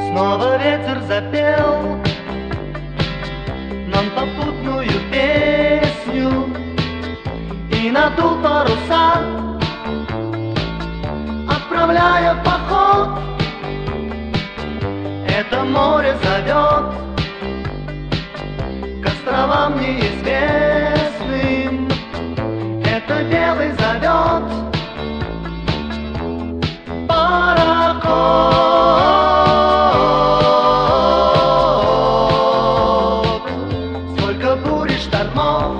Снова ветер запел нам попутную песню и надул паруса, отправляя в поход. Это море зовет к островам неизвестным. Это белый зовет пароход. Сколько бурь и штормов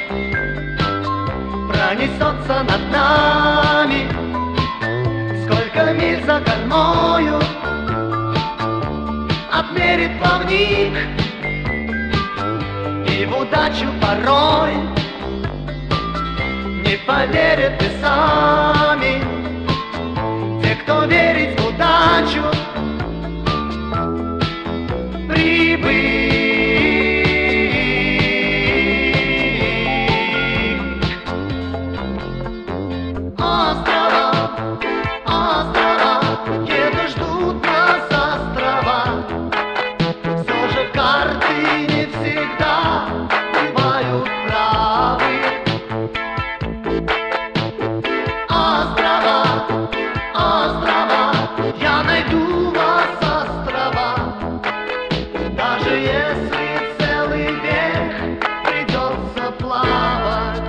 пронесется над нами, сколько миль за кормою отмерит плавник, и в удачу порой не поверят и сами те, кто верит в удачу. Острова, острова, где-то ждут нас острова. Все же карты не всегда бывают правы. Острова, острова, я найду вас, острова, даже если целый век придется плавать.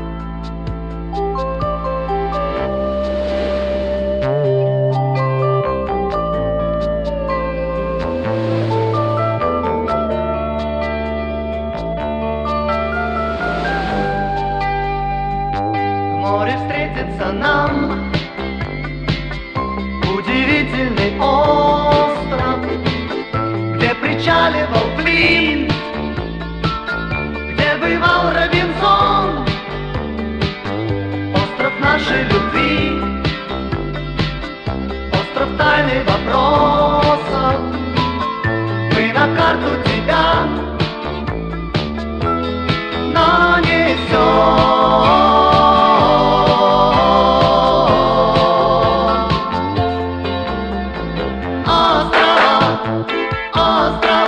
Море встретится нам, удивительный остров, где причаливал Флинт, где бывал Робинзон. Остров нашей любви, остров тайны вопросов. Мы на карту тебя нанесем. Острова, острова.